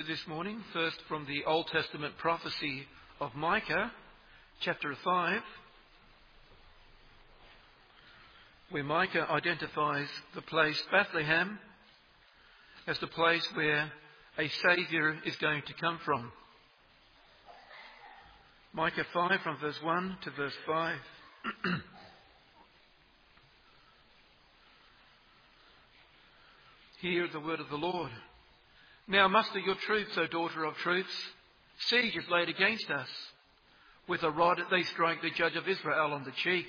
this morning, first from the Old Testament prophecy of Micah, chapter 5, where Micah identifies the place Bethlehem as the place where a Saviour is going to come from. Micah 5 from verse 1 to verse 5. Hear the word of the Lord. Now muster your troops, O daughter of troops. Siege is laid against us. With a rod they strike the judge of Israel on the cheek.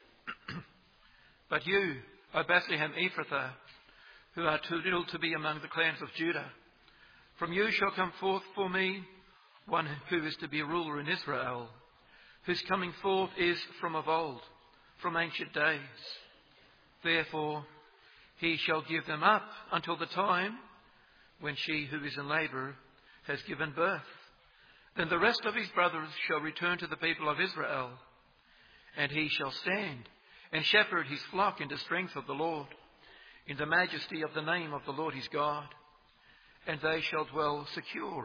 But you, O Bethlehem Ephrathah, who are too little to be among the clans of Judah, from you shall come forth for me one who is to be a ruler in Israel, whose coming forth is from of old, from ancient days. Therefore he shall give them up until the time when she who is in labour has given birth. Then the rest of his brothers shall return to the people of Israel, and he shall stand and shepherd his flock in the strength of the Lord, in the majesty of the name of the Lord his God, and they shall dwell secure.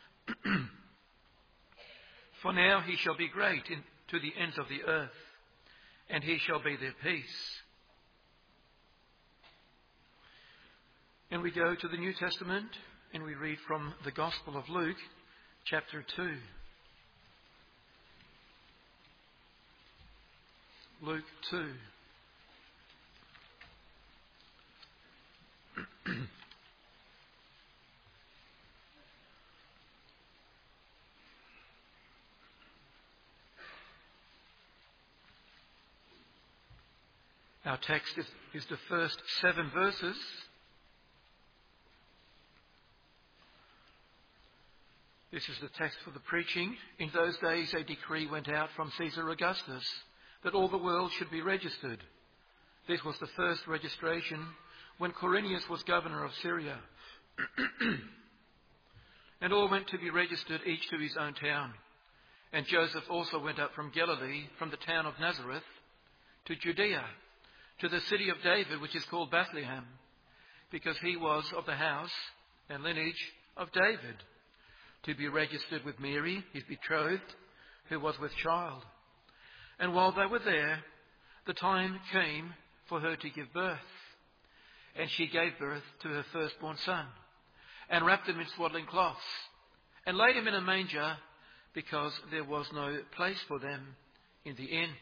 For now he shall be great to the ends of the earth, and he shall be their peace. And we go to the New Testament, and we read from the Gospel of Luke, chapter 2. Luke 2. Our text is the first 7 verses. This is the text for the preaching. In those days a decree went out from Caesar Augustus that all the world should be registered. This was the first registration when Quirinius was governor of Syria. And all went to be registered, each to his own town. And Joseph also went up from Galilee, from the town of Nazareth, to Judea, to the city of David, which is called Bethlehem, because he was of the house and lineage of David, to be registered with Mary, his betrothed, who was with child. And while they were there, the time came for her to give birth. And she gave birth to her firstborn son, and wrapped him in swaddling cloths, and laid him in a manger, because there was no place for them in the inn.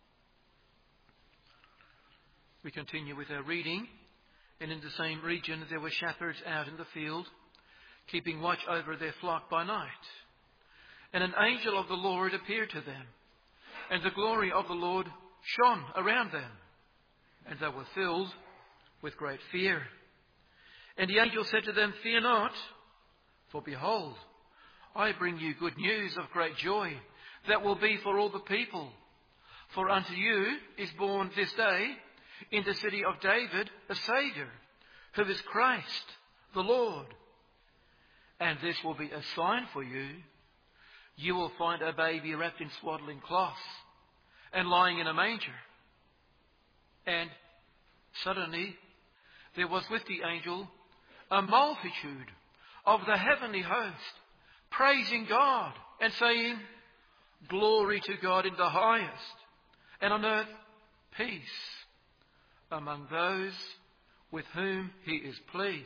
We continue with our reading. And in the same region there were shepherds out in the field, keeping watch over their flock by night. And an angel of the Lord appeared to them, and the glory of the Lord shone around them, and they were filled with great fear. And the angel said to them, Fear not, for behold, I bring you good news of great joy that will be for all the people. For unto you is born this day in the city of David a Saviour, who is Christ the Lord. And this will be a sign for you. You will find a baby wrapped in swaddling cloths and lying in a manger. And suddenly there was with the angel a multitude of the heavenly host, praising God and saying, Glory to God in the highest, and on earth peace among those with whom he is pleased.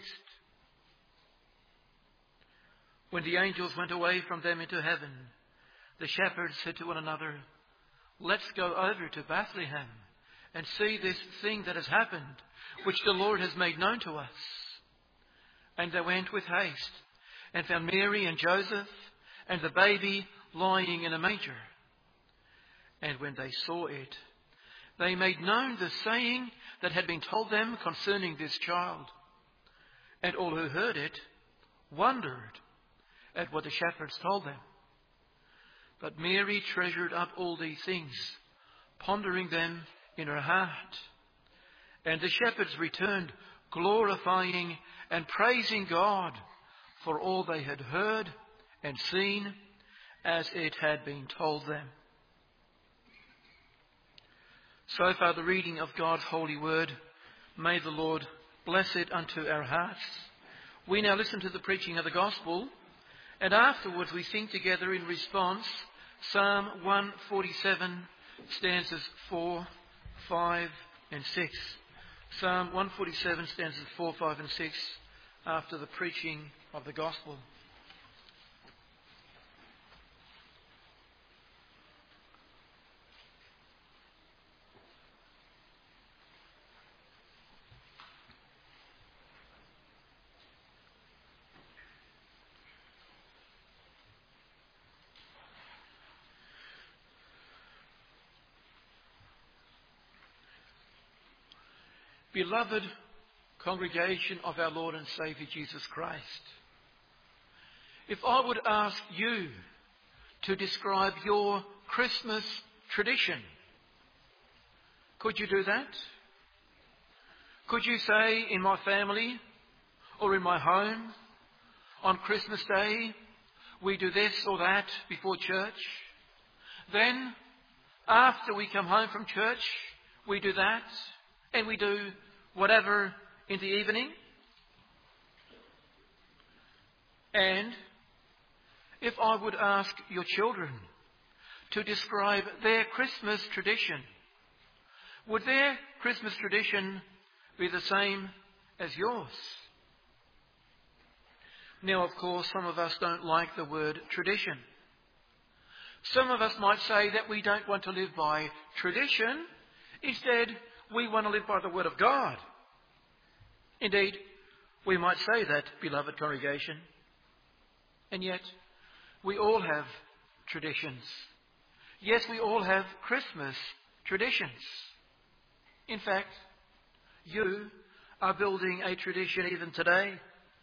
When the angels went away from them into heaven, the shepherds said to one another, Let's go over to Bethlehem and see this thing that has happened, which the Lord has made known to us. And they went with haste and found Mary and Joseph and the baby lying in a manger. And when they saw it, they made known the saying that had been told them concerning this child. And all who heard it wondered at what the shepherds told them. But Mary treasured up all these things, pondering them in her heart. And the shepherds returned, glorifying and praising God for all they had heard and seen as it had been told them. So far the reading of God's holy word. May the Lord bless it unto our hearts. We now listen to the preaching of the gospel And afterwards we sing together in response Psalm 147, stanzas 4, 5 and 6. Psalm 147, stanzas 4, 5 and 6, after the preaching of the gospel. Beloved congregation of our Lord and Saviour Jesus Christ, if I would ask you to describe your Christmas tradition, could you do that? Could you say, in my family or in my home, on Christmas Day, we do this or that before church? Then, after we come home from church, we do that, and we do whatever in the evening? And if I would ask your children to describe their Christmas tradition, would their Christmas tradition be the same as yours? Now, of course, some of us don't like the word tradition. Some of us might say that we don't want to live by tradition. Instead, we want to live by the Word of God. Indeed, we might say that, beloved congregation. And yet, we all have traditions. Yes, we all have Christmas traditions. In fact, you are building a tradition even today.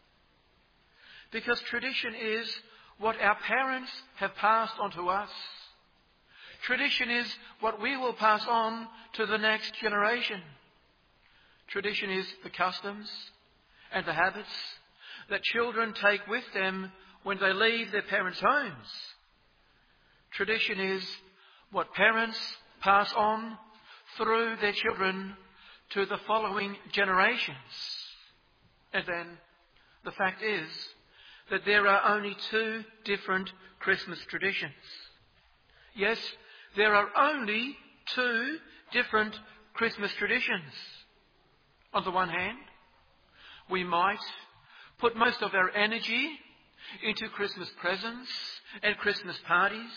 Because tradition is what our parents have passed on to us. Tradition is what we will pass on to the next generation. Tradition is the customs and the habits that children take with them when they leave their parents' homes. Tradition is what parents pass on through their children to the following generations. And then the fact is that there are only two different Christmas traditions. Yes, there are only two different Christmas traditions. On the one hand, we might put most of our energy into Christmas presents and Christmas parties.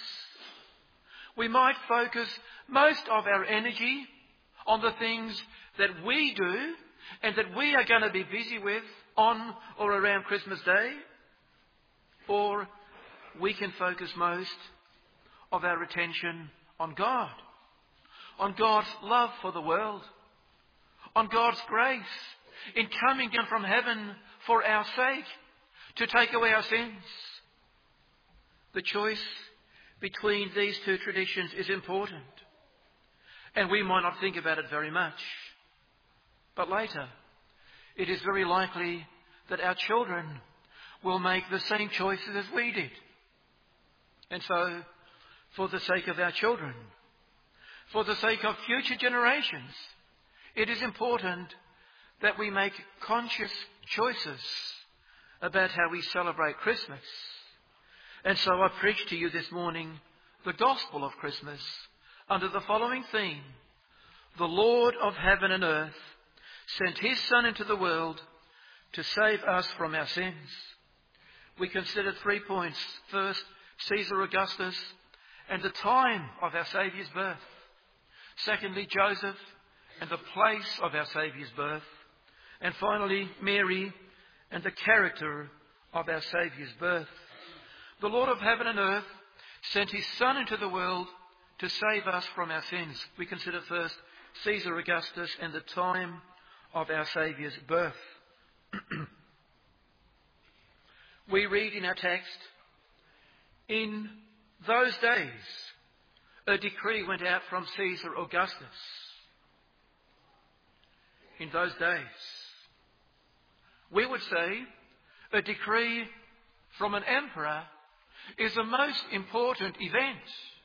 We might focus most of our energy on the things that we do and that we are going to be busy with on or around Christmas Day. Or we can focus most of our attention on God, on God's love for the world, on God's grace in coming down from heaven for our sake to take away our sins. The choice between these two traditions is important, and we might not think about it very much. But later, it is very likely that our children will make the same choices as we did. And so, for the sake of our children, for the sake of future generations, it is important that we make conscious choices about how we celebrate Christmas. And so I preach to you this morning the gospel of Christmas under the following theme: the Lord of heaven and earth sent his Son into the world to save us from our sins. We considered 3 points. First, Caesar Augustus and the time of our Saviour's birth. Secondly, Joseph and the place of our Saviour's birth. And finally, Mary and the character of our Saviour's birth. The Lord of heaven and earth sent his Son into the world to save us from our sins. We consider first Caesar Augustus and the time of our Saviour's birth. We read in our text, in those days a decree went out from Caesar Augustus. In those days. We would say a decree from an emperor is a most important event.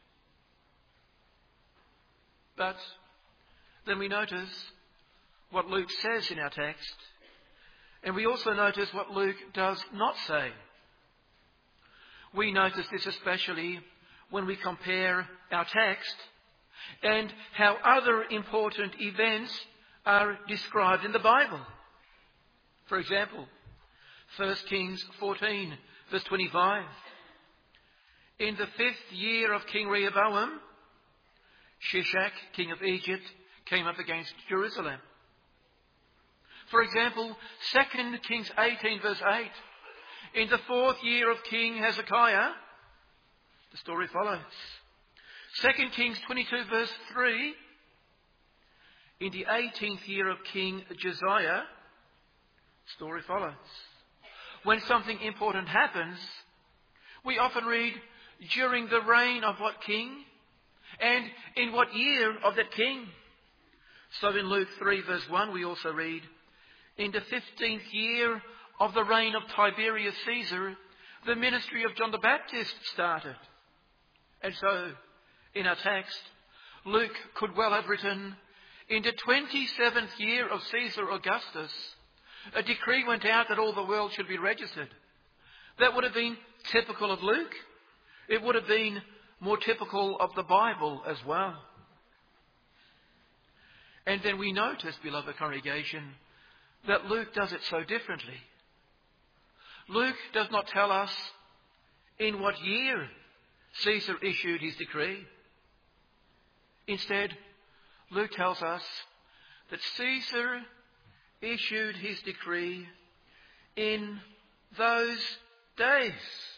But then we notice what Luke says in our text, and we also notice what Luke does not say. We notice this especially when we compare our text and how other important events are described in the Bible. For example, 1 Kings 14, verse 25. In the 5th year of King Rehoboam, Shishak, king of Egypt, came up against Jerusalem. For example, 2 Kings 18, verse 8. In the 4th year of King Hezekiah, the story follows. 2 Kings 22, verse 3. In the 18th year of King Josiah, the story follows. When something important happens, we often read during the reign of what king and in what year of that king. So in Luke 3 verse 1 we also read, in the 15th year of the reign of Tiberius Caesar, the ministry of John the Baptist started. And so in our text, Luke could well have written, in the 27th year of Caesar Augustus, a decree went out that all the world should be registered. That would have been typical of Luke. It would have been more typical of the Bible as well. And then we notice, beloved congregation, that Luke does it so differently. Luke does not tell us in what year Caesar issued his decree. Instead, Luke tells us that Caesar issued his decree in those days.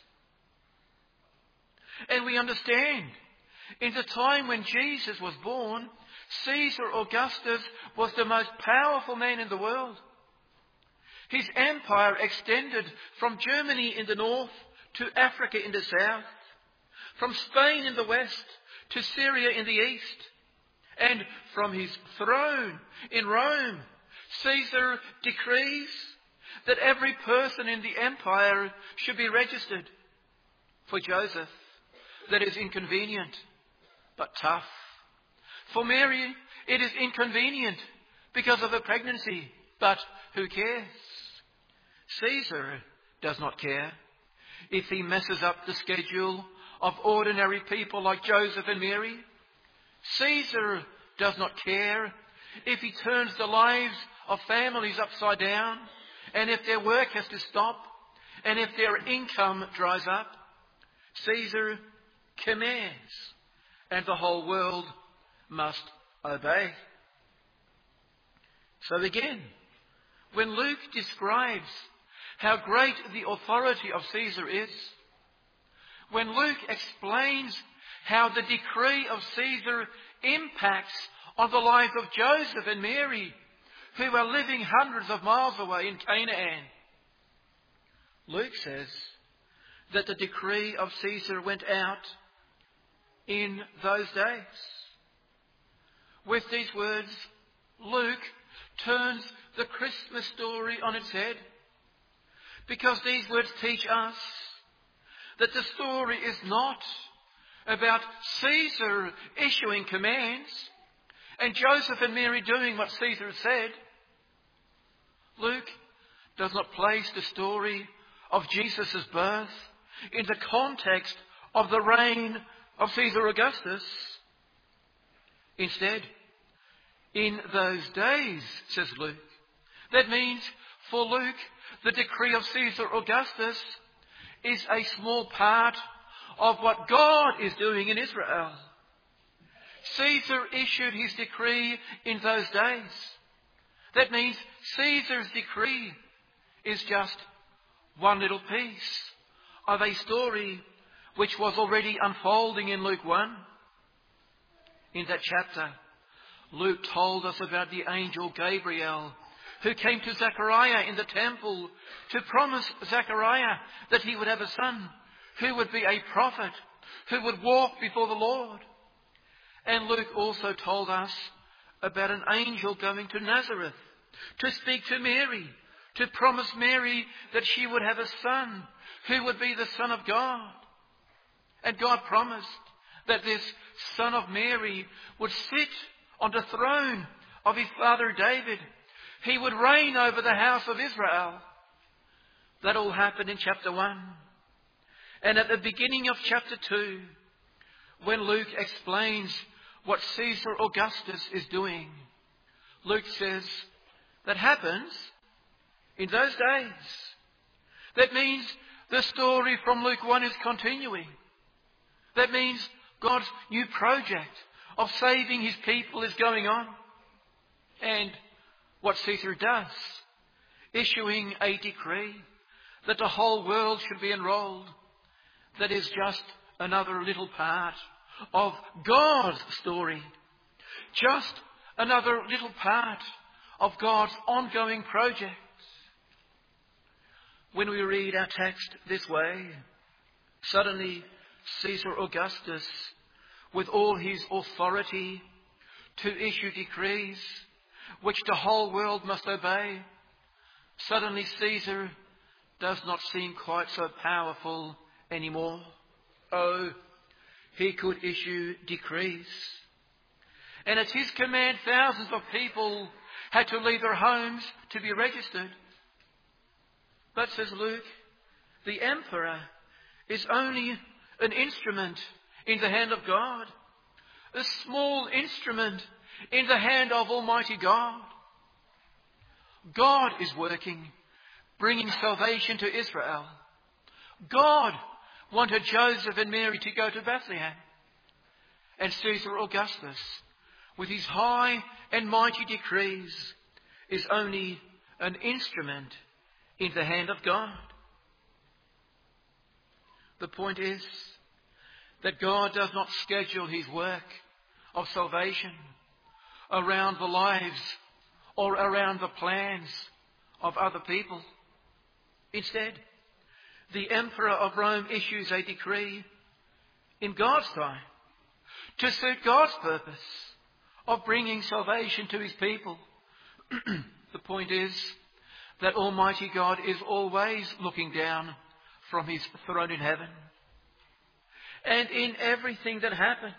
And we understand, in the time when Jesus was born, Caesar Augustus was the most powerful man in the world. His empire extended from Germany in the north to Africa in the south, from Spain in the west to Syria in the east. And from his throne in Rome, Caesar decrees that every person in the empire should be registered. For Joseph, that is inconvenient, but tough. For Mary, it is inconvenient because of her pregnancy, but who cares? Caesar does not care if he messes up the schedule of ordinary people like Joseph and Mary. Caesar does not care if he turns the lives of families upside down, and if their work has to stop, and if their income dries up. Caesar commands, and the whole world must obey. So again, when Luke describes how great the authority of Caesar is, when Luke explains how the decree of Caesar impacts on the lives of Joseph and Mary, who are living hundreds of miles away in Canaan, Luke says that the decree of Caesar went out in those days. With these words, Luke turns the Christmas story on its head, because these words teach us that the story is not about Caesar issuing commands and Joseph and Mary doing what Caesar said. Luke does not place the story of Jesus' birth in the context of the reign of Caesar Augustus. Instead, in those days, says Luke. That means, for Luke, the decree of Caesar Augustus is a small part of what God is doing in Israel. Caesar issued his decree in those days. That means Caesar's decree is just one little piece of a story which was already unfolding in Luke 1. In that chapter, Luke told us about the angel Gabriel, who came to Zechariah in the temple to promise Zechariah that he would have a son who would be a prophet, who would walk before the Lord. And Luke also told us about an angel going to Nazareth to speak to Mary, to promise Mary that she would have a son who would be the Son of God. And God promised that this Son of Mary would sit on the throne of his father David. He would reign over the house of Israel. That all happened in chapter 1. And at the beginning of chapter 2, when Luke explains what Caesar Augustus is doing, Luke says that happens in those days. That means the story from Luke 1 is continuing. That means God's new project of saving his people is going on. And what Caesar does, issuing a decree that the whole world should be enrolled, that is just another little part of God's story. Just another little part of God's ongoing project. When we read our text this way, suddenly Caesar Augustus, with all his authority to issue decrees which the whole world must obey, suddenly Caesar does not seem quite so powerful anymore. Oh, he could issue decrees. And at his command, thousands of people had to leave their homes to be registered. But, says Luke, the emperor is only an instrument in the hand of God. A small instrument in the hand of Almighty God. God is working, bringing salvation to Israel. God wanted Joseph and Mary to go to Bethlehem. And Caesar Augustus, with his high and mighty decrees, is only an instrument in the hand of God. The point is that God does not schedule his work of salvation around the lives or around the plans of other people. Instead, the Emperor of Rome issues a decree in God's time to suit God's purpose of bringing salvation to his people. The point is that Almighty God is always looking down from his throne in heaven. And in everything that happens,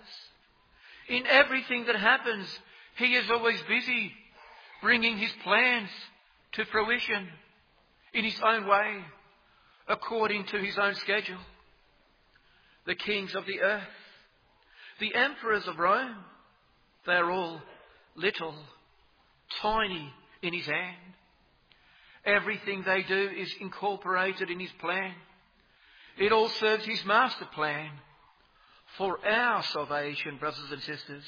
he is always busy bringing his plans to fruition in his own way, according to his own schedule. The kings of the earth, the emperors of Rome, they are all little, tiny in his hand. Everything they do is incorporated in his plan. It all serves his master plan for our salvation, brothers and sisters.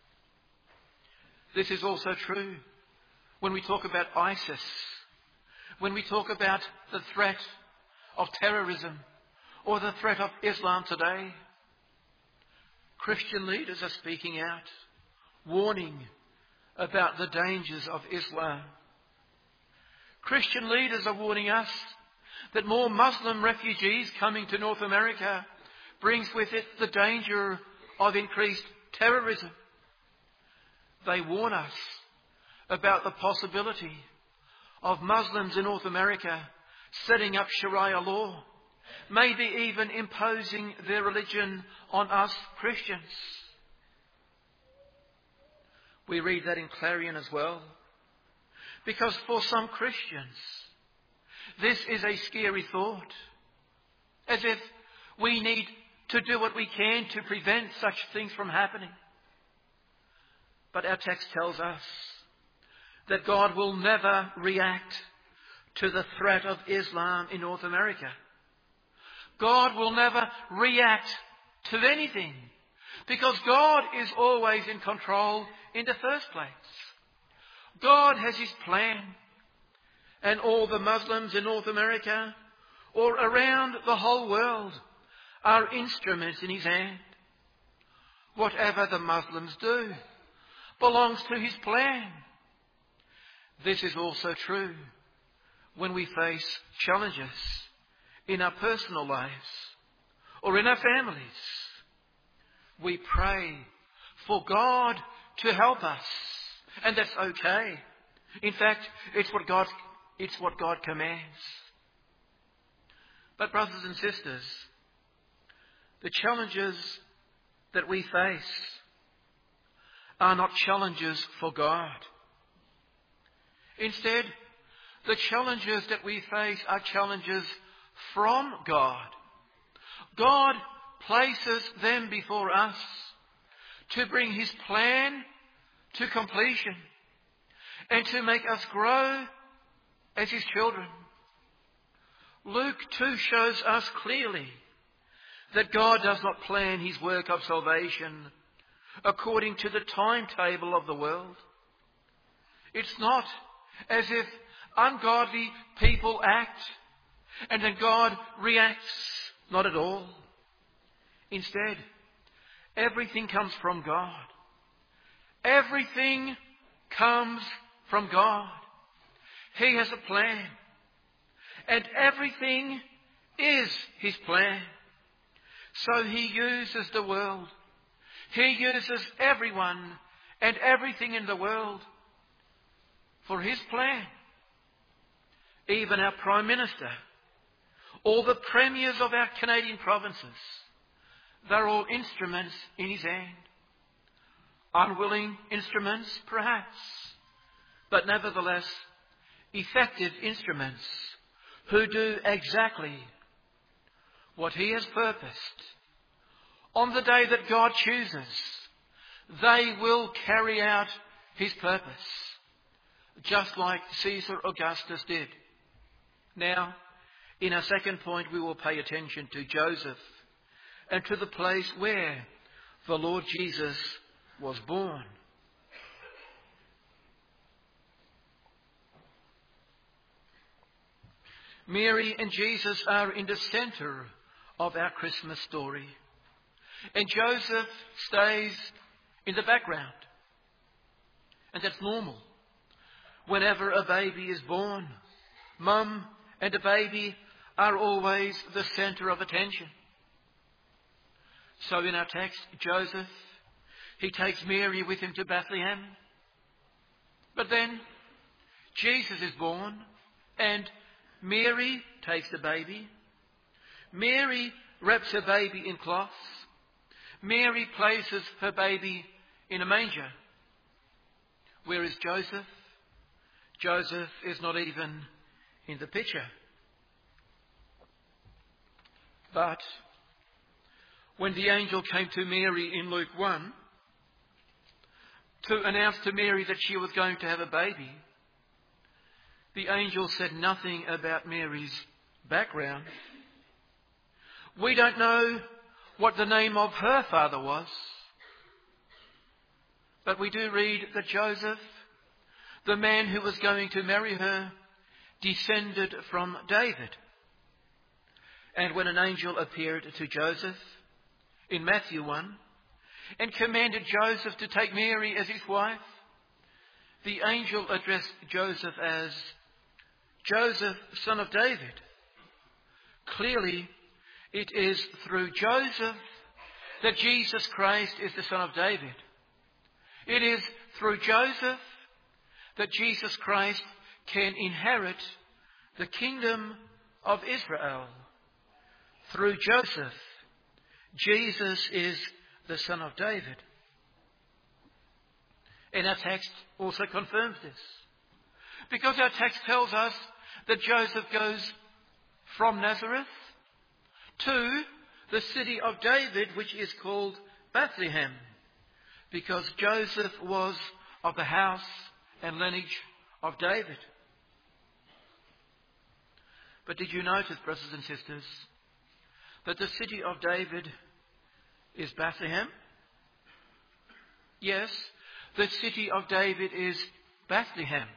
This is also true when we talk about ISIS, when we talk about the threat of terrorism or the threat of Islam today. Christian leaders are speaking out, warning about the dangers of Islam. Christian leaders are warning us that more Muslim refugees coming to North America brings with it the danger of increased terrorism. They warn us about the possibility of Muslims in North America setting up Sharia law, maybe even imposing their religion on us Christians. We read that in Clarion as well. Because for some Christians, this is a scary thought. As if we need to do what we can to prevent such things from happening. But our text tells us that God will never react to the threat of Islam in North America. God will never react to anything because God is always in control in the first place. God has his plan, and all the Muslims in North America or around the whole world are instruments in his hand. Whatever the Muslims do belongs to his plan. This is also true when we face challenges in our personal lives or in our families. We pray for God to help us. And that's okay. In fact, it's what God commands. But brothers and sisters, the challenges that we face are not challenges for God. Instead, the challenges that we face are challenges from God. God places them before us to bring his plan to completion and to make us grow as his children. Luke too shows us clearly that God does not plan his work of salvation according to the timetable of the world. It's not as if ungodly people act and then God reacts. Not at all. Instead, everything comes from God. Everything comes from God. He has a plan. And everything is his plan. So he uses the world. He uses everyone and everything in the world for his plan. Even our Prime Minister, all the premiers of our Canadian provinces, they're all instruments in his hand. Unwilling instruments, perhaps, but nevertheless effective instruments who do exactly what he has purposed. On the day that God chooses, they will carry out his purpose, just like Caesar Augustus did. Now, in our second point, we will pay attention to Joseph and to the place where the Lord Jesus was born. Mary and Jesus are in the centre of our Christmas story. And Joseph stays in the background. And that's normal. Whenever a baby is born, Mum and the baby are always the centre of attention. So in our text, Joseph, he takes Mary with him to Bethlehem. But then Jesus is born and Mary takes the baby. Mary wraps her baby in cloths. Mary places her baby in a manger. Where is Joseph? Joseph is not even in the picture. But when the angel came to Mary in Luke 1 to announce to Mary that she was going to have a baby, the angel said nothing about Mary's background. We don't know what the name of her father was. But we do read that Joseph, the man who was going to marry her, descended from David. And when an angel appeared to Joseph in Matthew 1 and commanded Joseph to take Mary as his wife, the angel addressed Joseph as Joseph, son of David. Clearly, it is through Joseph that Jesus Christ is the Son of David. It is through Joseph that Jesus Christ can inherit the kingdom of Israel. Through Joseph, Jesus is the Son of David. And our text also confirms this. Because our text tells us that Joseph goes from Nazareth to the city of David, which is called Bethlehem, because Joseph was of the house and lineage of David. But did you notice, brothers and sisters, that the city of David is Bethlehem? Yes, the city of David is Bethlehem.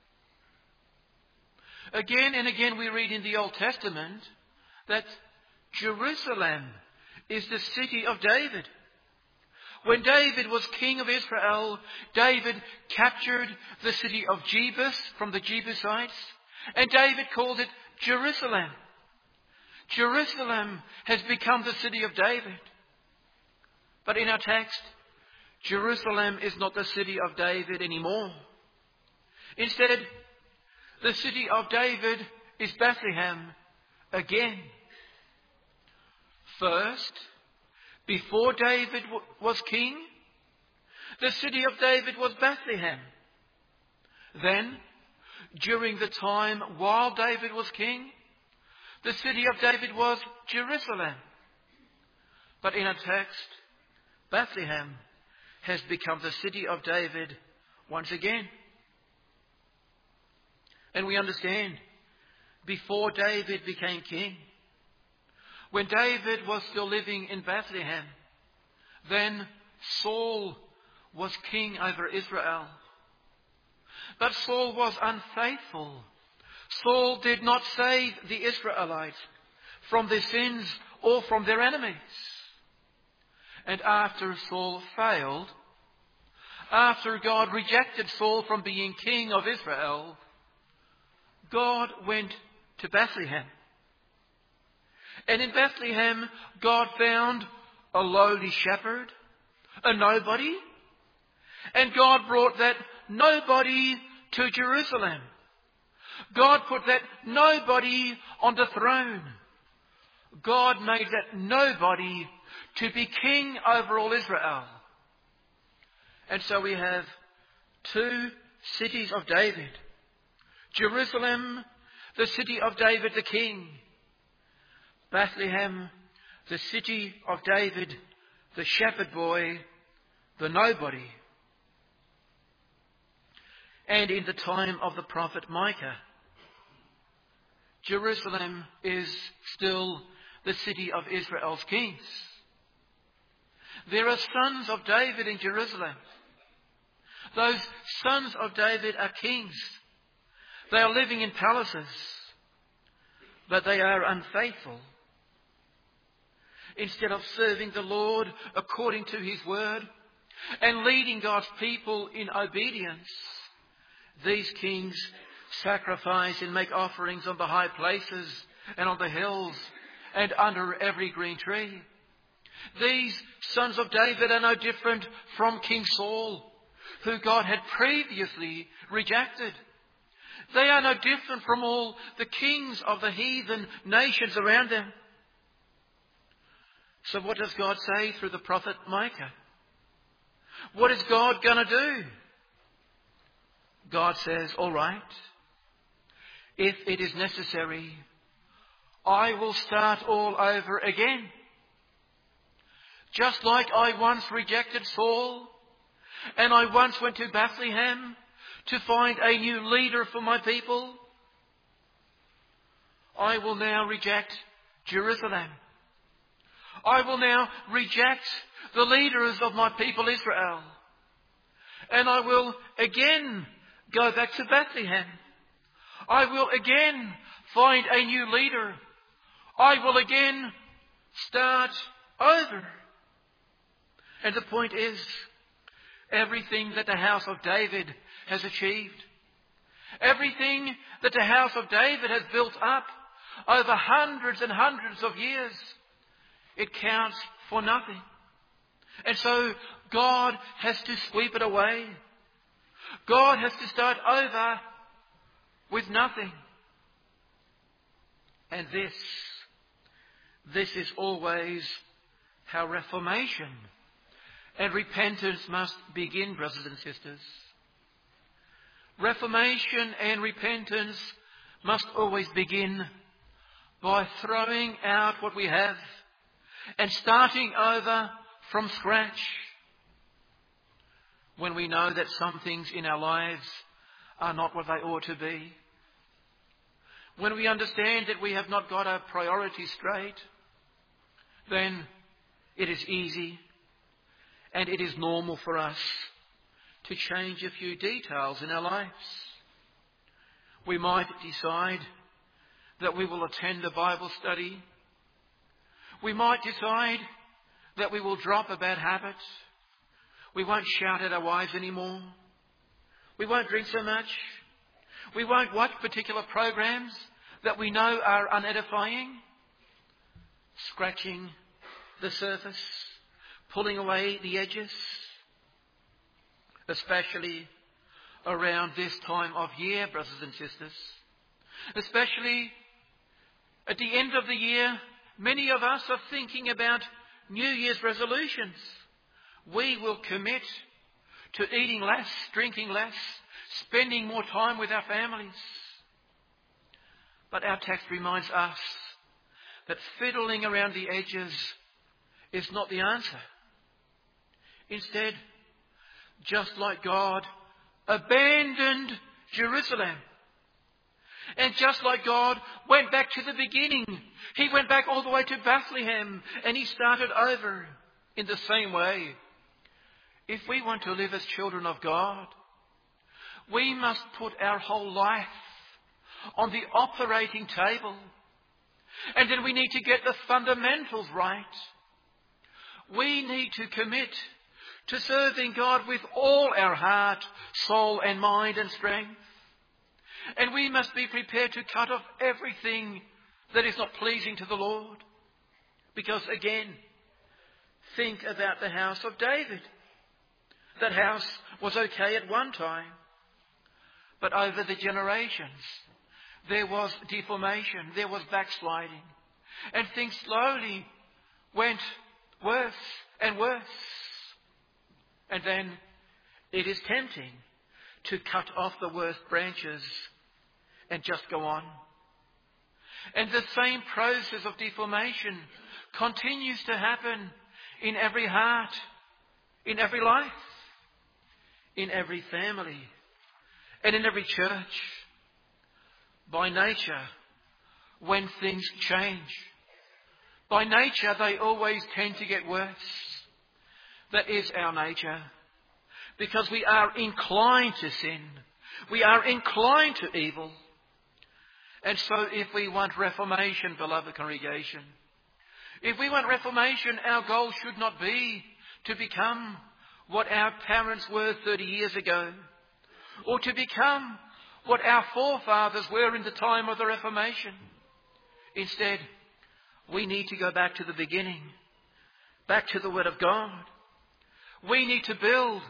Again and again we read in the Old Testament that Jerusalem is the city of David. When David was king of Israel, David captured the city of Jebus from the Jebusites, and David called it Jerusalem. Jerusalem has become the city of David. But in our text, Jerusalem is not the city of David anymore. Instead, the city of David is Bethlehem again. First, before David was king, the city of David was Bethlehem. Then, during the time while David was king, the city of David was Jerusalem. But in our text, Bethlehem has become the city of David once again. And we understand, before David became king, when David was still living in Bethlehem, then Saul was king over Israel. But Saul was unfaithful. Saul did not save the Israelites from their sins or from their enemies. And after Saul failed, after God rejected Saul from being king of Israel, God went to Bethlehem. And in Bethlehem, God found a lowly shepherd, a nobody, and God brought that nobody to Jerusalem. God put that nobody on the throne. God made that nobody to be king over all Israel. And so we have two cities of David. Jerusalem, the city of David the king. Bethlehem, the city of David, the shepherd boy, the nobody. And in the time of the prophet Micah, Jerusalem is still the city of Israel's kings. There are sons of David in Jerusalem. Those sons of David are kings. They are living in palaces, but they are unfaithful. Instead of serving the Lord according to His word and leading God's people in obedience, these kings sacrifice and make offerings on the high places and on the hills and under every green tree. These sons of David are no different from King Saul, who God had previously rejected. They are no different from all the kings of the heathen nations around them. So what does God say through the prophet Micah? What is God going to do? God says, all right, if it is necessary, I will start all over again. Just like I once rejected Saul, and I once went to Bethlehem to find a new leader for my people, I will now reject Jerusalem. I will now reject the leaders of my people Israel. And I will again go back to Bethlehem. I will again find a new leader. I will again start over. And the point is, everything that the house of David has achieved, everything that the house of David has built up over hundreds and hundreds of years, it counts for nothing. And so God has to sweep it away. God has to start over with nothing. And this is always how reformation and repentance must begin, brothers and sisters. Reformation and repentance must always begin by throwing out what we have and starting over from scratch. When we know that some things in our lives are not what they ought to be. When we understand that we have not got our priorities straight, then it is easy and it is normal for us to change a few details in our lives. We might decide that we will attend a Bible study. We might decide that we will drop a bad habit. We won't shout at our wives anymore. We won't drink so much. We won't watch particular programs that we know are unedifying. Scratching the surface, pulling away the edges, especially around this time of year, brothers and sisters. Especially at the end of the year, many of us are thinking about New Year's resolutions. We will commit to eating less, drinking less, spending more time with our families. But our text reminds us that fiddling around the edges is not the answer. Instead, just like God abandoned Jerusalem, and just like God went back to the beginning, He went back all the way to Bethlehem and He started over in the same way. If we want to live as children of God, we must put our whole life on the operating table. And then we need to get the fundamentals right. We need to commit to serving God with all our heart, soul and mind and strength. And we must be prepared to cut off everything that is not pleasing to the Lord. Because again, think about the house of David. That house was okay at one time. But over the generations, there was deformation, there was backsliding. And things slowly went worse and worse. And then it is tempting to cut off the worst branches and just go on. And the same process of deformation continues to happen in every heart, in every life, in every family, and in every church. By nature, when things change, by nature they always tend to get worse. That is our nature. Because we are inclined to sin. We are inclined to evil. And so if we want reformation, beloved congregation, if we want reformation, our goal should not be to become what our parents were 30 years ago, or to become what our forefathers were in the time of the Reformation. Instead, we need to go back to the beginning, back to the Word of God. We need to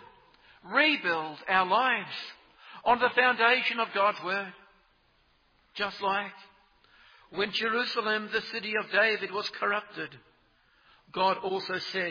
rebuild our lives on the foundation of God's Word. Just like when Jerusalem, the city of David, was corrupted, God also said,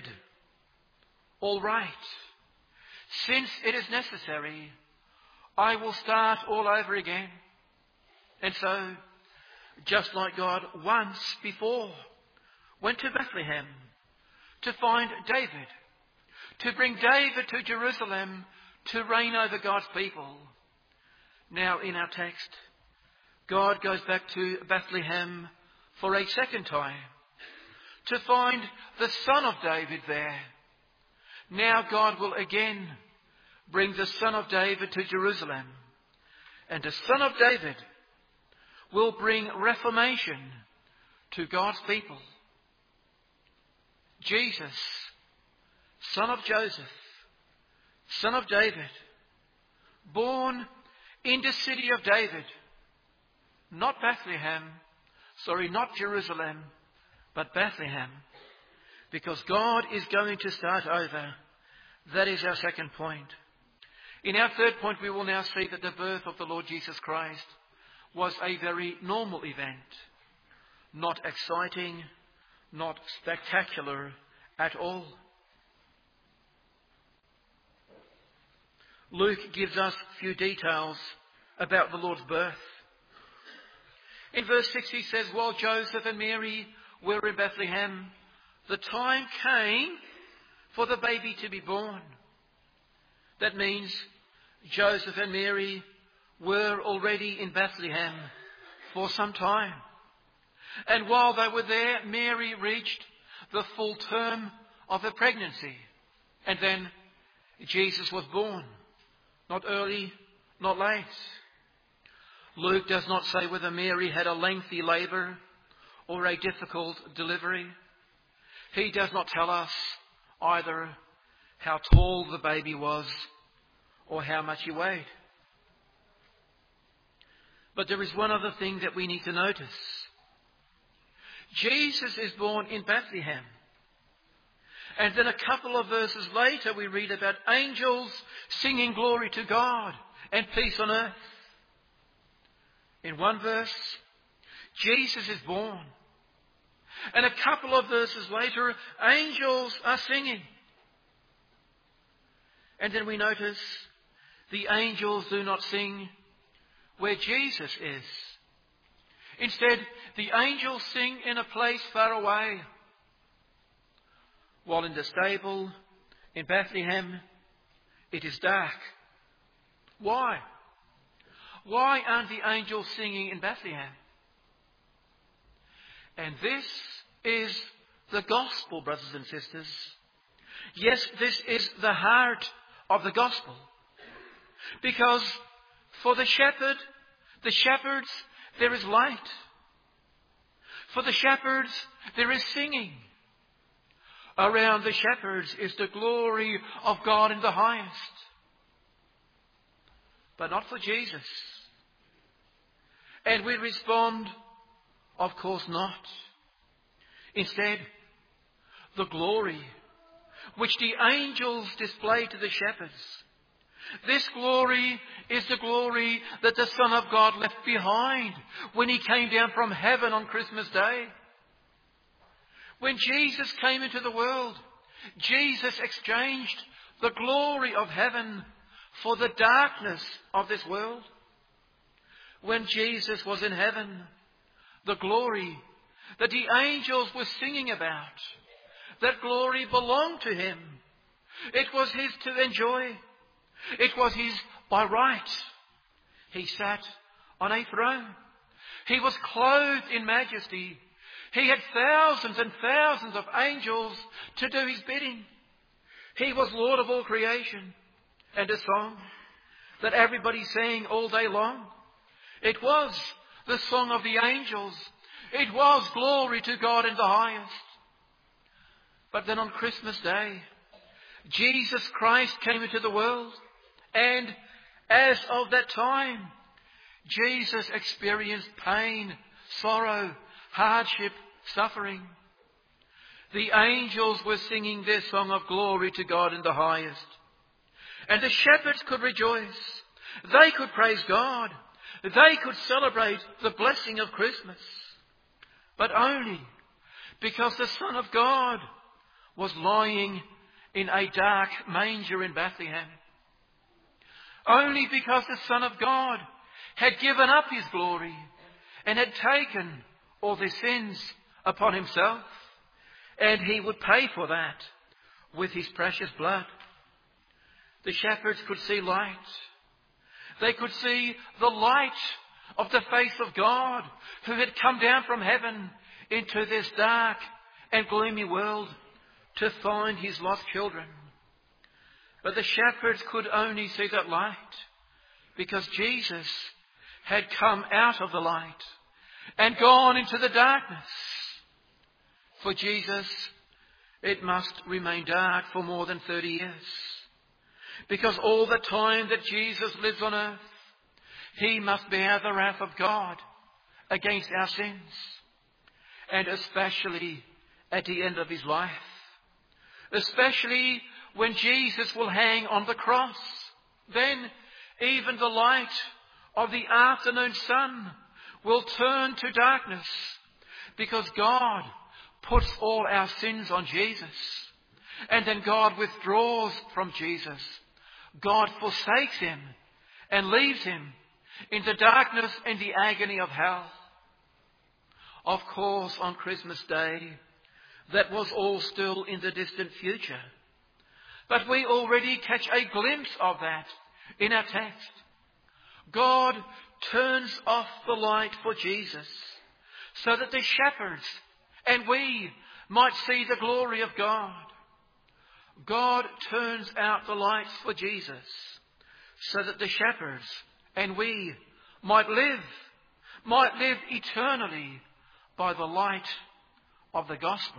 all right, since it is necessary, I will start all over again. And so, just like God once before went to Bethlehem to find David, to bring David to Jerusalem to reign over God's people. Now in our text, God goes back to Bethlehem for a second time to find the son of David there. Now God will again bring the son of David to Jerusalem. And the son of David will bring reformation to God's people. Jesus, son of Joseph, son of David, born in the city of David, not Jerusalem, but Bethlehem, because God is going to start over. That is our second point. In our third point, we will now see that the birth of the Lord Jesus Christ was a very normal event, not exciting, not spectacular at all. Luke gives us few details about the Lord's birth. In verse 6 he says, while Joseph and Mary were in Bethlehem, the time came for the baby to be born. That means Joseph and Mary were already in Bethlehem for some time. And while they were there, Mary reached the full term of her pregnancy. And then Jesus was born. Not early, not late. Luke does not say whether Mary had a lengthy labour or a difficult delivery. He does not tell us either how tall the baby was or how much he weighed. But there is one other thing that we need to notice. Jesus is born in Bethlehem. And then a couple of verses later we read about angels singing glory to God and peace on earth. In one verse, Jesus is born. And a couple of verses later, angels are singing. And then we notice the angels do not sing where Jesus is. Instead, the angels sing in a place far away. while in the stable in Bethlehem it is dark. Why? Why aren't the angels singing in Bethlehem? And this is the gospel, brothers and sisters. Yes, this is the heart of the gospel. Because for the shepherds, there is light. For the shepherds, there is singing. Around the shepherds is the glory of God in the highest. But not for Jesus. And we respond, of course not. Instead, the glory which the angels display to the shepherds, this glory is the glory that the Son of God left behind when he came down from heaven on Christmas Day. When Jesus came into the world, Jesus exchanged the glory of heaven for the darkness of this world. When Jesus was in heaven, the glory that the angels were singing about, that glory belonged to him. It was his to enjoy. It was his by right. He sat on a throne. He was clothed in majesty. He had thousands and thousands of angels to do his bidding. He was Lord of all creation. And a song that everybody sang all day long, it was the song of the angels. It was glory to God in the highest. But then on Christmas Day, Jesus Christ came into the world. And as of that time, Jesus experienced pain, sorrow, hardship, suffering. The angels were singing their song of glory to God in the highest. And the shepherds could rejoice. They could praise God. They could celebrate the blessing of Christmas. But only because the Son of God was lying in a dark manger in Bethlehem. Only because the Son of God had given up his glory and had taken all their sins upon himself. And he would pay for that with his precious blood. The shepherds could see light. They could see the light of the face of God who had come down from heaven into this dark and gloomy world to find his lost children. But the shepherds could only see that light because Jesus had come out of the light and gone into the darkness. For Jesus, it must remain dark for more than 30 years. Because all the time that Jesus lives on earth, he must bear the wrath of God against our sins. And especially at the end of his life. Especially when Jesus will hang on the cross. Then even the light of the afternoon sun will turn to darkness. Because God puts all our sins on Jesus. And then God withdraws from Jesus. God forsakes him and leaves him in the darkness and the agony of hell. Of course, on Christmas Day, that was all still in the distant future. But we already catch a glimpse of that in our text. God turns off the light for Jesus so that the shepherds and we might see the glory of God. God turns out the lights for Jesus so that the shepherds and we might live eternally by the light of the gospel.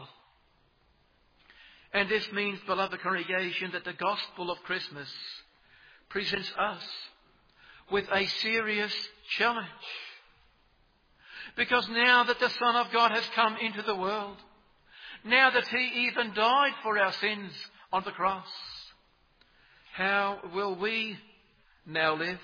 And this means, beloved congregation, that the gospel of Christmas presents us with a serious challenge. Because now that the Son of God has come into the world, now that he even died for our sins on the cross, how will we now live?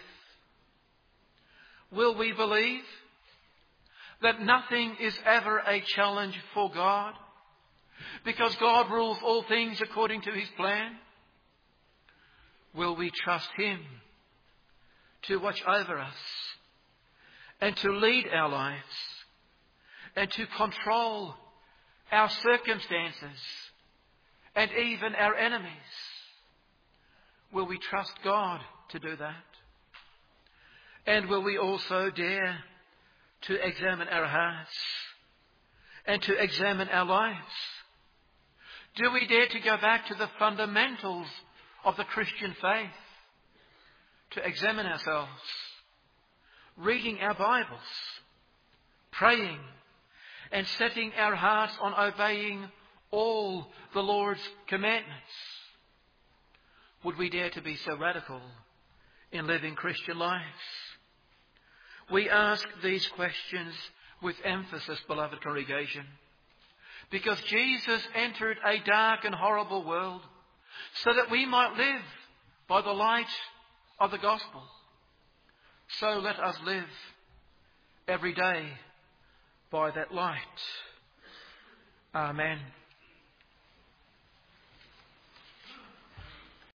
Will we believe that nothing is ever a challenge for God? Because God rules all things according to his plan? Will we trust him to watch over us and to lead our lives and to control our circumstances and even our enemies? Will we trust God to do that? And will we also dare to examine our hearts and to examine our lives? Do we dare to go back to the fundamentals of the Christian faith, to examine ourselves, reading our Bibles, praying, and setting our hearts on obeying all the Lord's commandments? Would we dare to be so radical in living Christian lives? We ask these questions with emphasis, beloved congregation, because Jesus entered a dark and horrible world so that we might live by the light of the gospel. So let us live every day by that light. Amen.